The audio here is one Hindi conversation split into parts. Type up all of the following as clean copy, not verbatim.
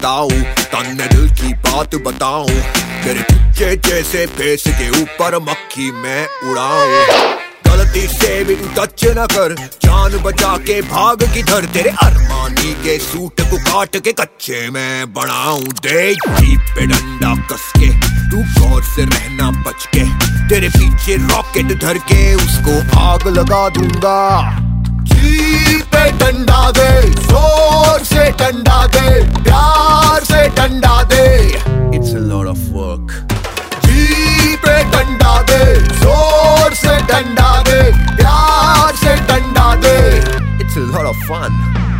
बताऊं, तन में दिल की बात बताऊं, तेरे चुच्चे जैसे फेस के ऊपर मक्खी मैं उड़ाऊं। गलती से भी टच न कर, जान बचा के भाग किधर, तेरे अरमानी के सूट को काट के कच्चे मैं बनाऊं। दे जीप पे डंडा कस के, तू गौर से रहना बच के, तेरे पीछे रॉकेट धर के उसको आग लगा दूंगा। जीप पे डंडा दे, जोर से डंडा दे, प्यार से डंडा दे, it's a lot of work. Jeep पे डंडा दे, जोर से डंडा दे, प्यार से डंडा दे, it's a lot of fun.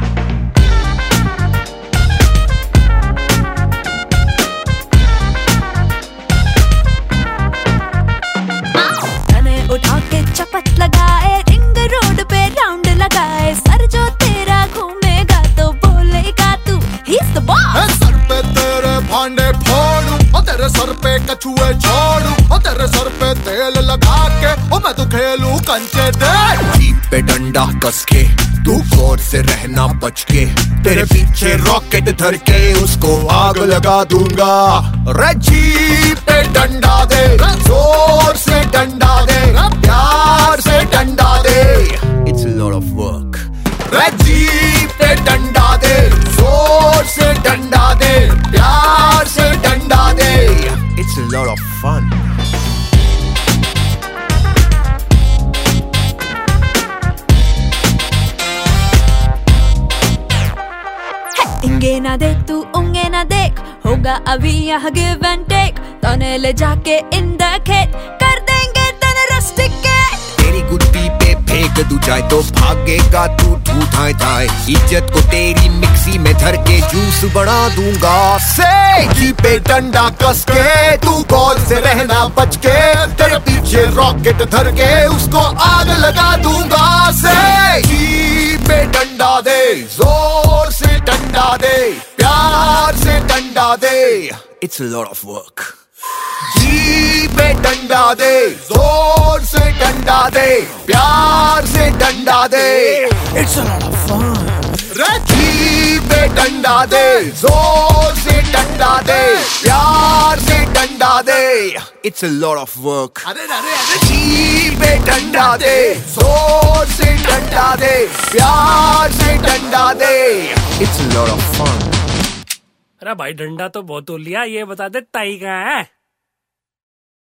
उठा के चपत लगाए, रिंग रोड पे राउंड लगाए, सर जो तेरा घूमेगा तो बोलेगा तू ही इज द बॉस। सर पे तेरे भांडे फोड़ूं, और तेरे सर पे कछुए छोड़ूं, और तेरे सर पे तेल लगा के और मैं तो खेलूं कंचे दे। जीप पे डंडा कस के, तू गौर से रहना बच के, तेरे पीछे रॉकेट धर के उसको आग लगा दूंगा। रे जीप पे डंडा दे, जोर से डंडा दे, प्यार से डंडा दे, it's a lot of work. रे जीप पे डंडा दे, जोर से डंडा दे, प्यार से डंडा दे, it's a lot of fun. इंगे ना दे तू उंगे ना देख, होगा अभी यहाँ गिव एंड टेक, तने ले जाके इन द खेत कर देंगे तने रस्टिकेट। तेरी गुद्दी पे फेंक दूं जाए तो भागेगा तू ढूंढाए जाए, इज्जत को तेरी मिक्सी में धर के जूस बना दूंगा। से जीप पे डंडा कस के, तू गौर से रहना बच के, तेरे पीछे रॉकेट धर के उसको आग लगा दूंगा। से जीप पे डंडा दे, जोर से डंडा दे, प्यार से डंडा दे, it's a lot of work. Jeep पे डंडा दे, जोर से डंडा दे, प्यार से डंडा दे, it's a lot of fun. Jeep पे डंडा दे, जोर से डंडा दे, प्यार से डंडा दे, it's a lot of work. Jeep पे डंडा दे, जोर से डंडा दे, प्यार से डंडा दे, it's a lot of fun. अरे भाई डंडा तो बहुत हो लिया, ये बता दे ताई कहाँ है?